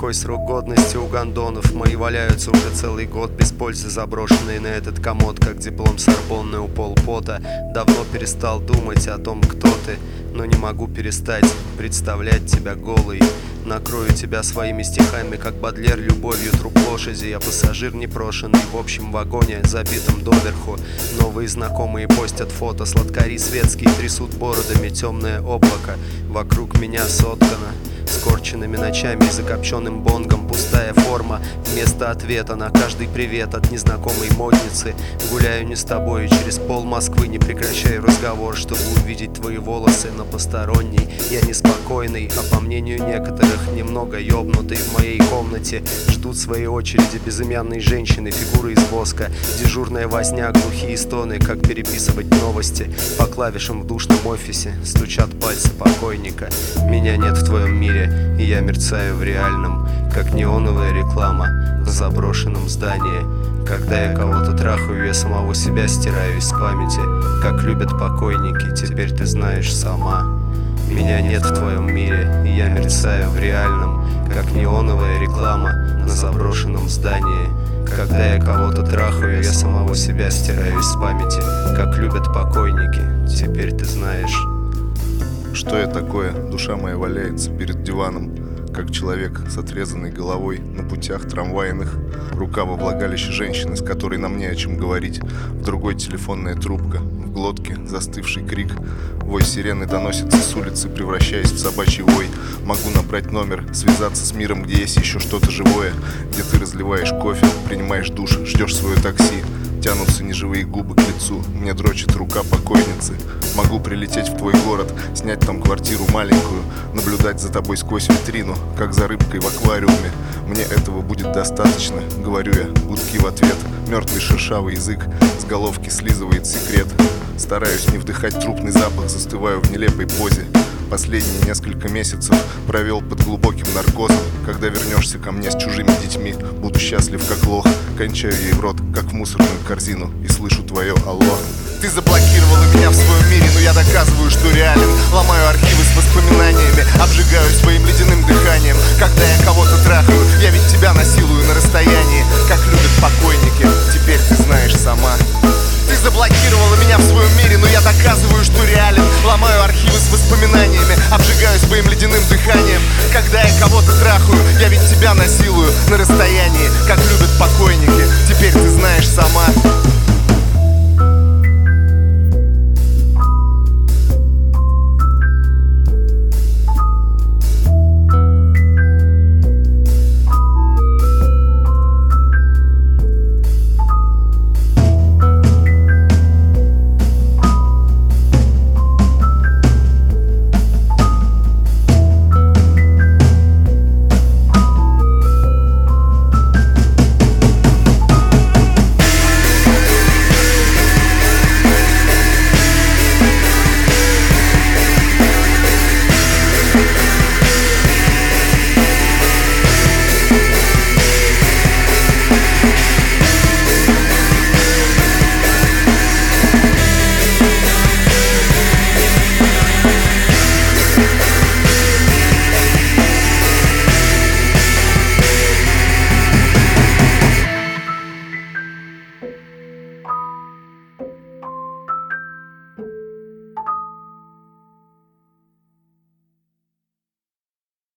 какой срок годности у гондонов? Мои валяются уже целый год без пользы, заброшенные на этот комод, как диплом Сорбонны у Пол Пота. Давно перестал думать о том, кто ты, но не могу перестать представлять тебя голой. Накрою тебя своими стихами, как Бодлер любовью труп лошади. Я пассажир непрошенный в общем вагоне, забитом доверху. Новые знакомые постят фото, сладкари светские трясут бородами темное облако. Вокруг меня соткано скорченными ночами и закопченным бонгом пустая форма вместо ответа на каждый привет от незнакомой модницы. Гуляю не с тобой через пол Москвы, не прекращаю разговор, чтобы увидеть твои волосы, но посторонний. Я неспокойный, а по мнению некоторых немного ёбнутый. В моей комнате ждут своей очереди безымянные женщины, фигуры из воска, дежурная возня, глухие стоны, как переписывать новости. По клавишам в душном офисе стучат пальцы покойника. Меня нет в твоем мире, и я мерцаю в реальном, как неоновая реклама в заброшенном здании. Когда я кого-то трахаю, я самого себя стираю из памяти, как любят покойники, теперь ты знаешь сама. Меня нет в твоем мире, и я мерцаю в реальном, как неоновая реклама на заброшенном здании. Когда я кого-то трахаю, я самого себя стираю из памяти, как любят покойники, теперь ты знаешь. Что я такое? Душа моя валяется перед диваном, как человек с отрезанной головой на путях трамвайных. Рука во влагалище женщины, с которой нам не о чем говорить. В другой телефонная трубка, в глотке застывший крик. Вой сирены доносится с улицы, превращаясь в собачий вой. Могу набрать номер, связаться с миром, где есть еще что-то живое, где ты разливаешь кофе, принимаешь душ, ждешь свое такси. Тянутся неживые губы к лицу, мне дрочит рука покойницы. Могу прилететь в твой город, снять там квартиру маленькую, наблюдать за тобой сквозь витрину, как за рыбкой в аквариуме. Мне этого будет достаточно, говорю я, гудки в ответ. Мертвый шершавый язык с головки слизывает секрет. Стараюсь не вдыхать трупный запах, застываю в нелепой позе. Последние несколько месяцев провел под глубоким наркозом. Когда вернешься ко мне с чужими детьми, буду счастлив как лох. Кончаю ей в рот, как в мусорную корзину, и слышу твое алло. Ты заблокировала меня в своем мире, но я доказываю, что реален. Ломаю архивы с воспоминаниями, обжигаю своим ледяным дыханием. Когда я кого-то трахаю, я ведь тебя насилую на расстоянии, как любят покойники, теперь ты знаешь сама. Ты заблокировала меня в своем мире, но я доказываю, что реален. Ломаю архивы с воспоминаниями, обжигаю своим ледяным дыханием. Когда я кого-то трахаю, я ведь тебя насилую на расстоянии, как любят покойники, теперь ты знаешь сама.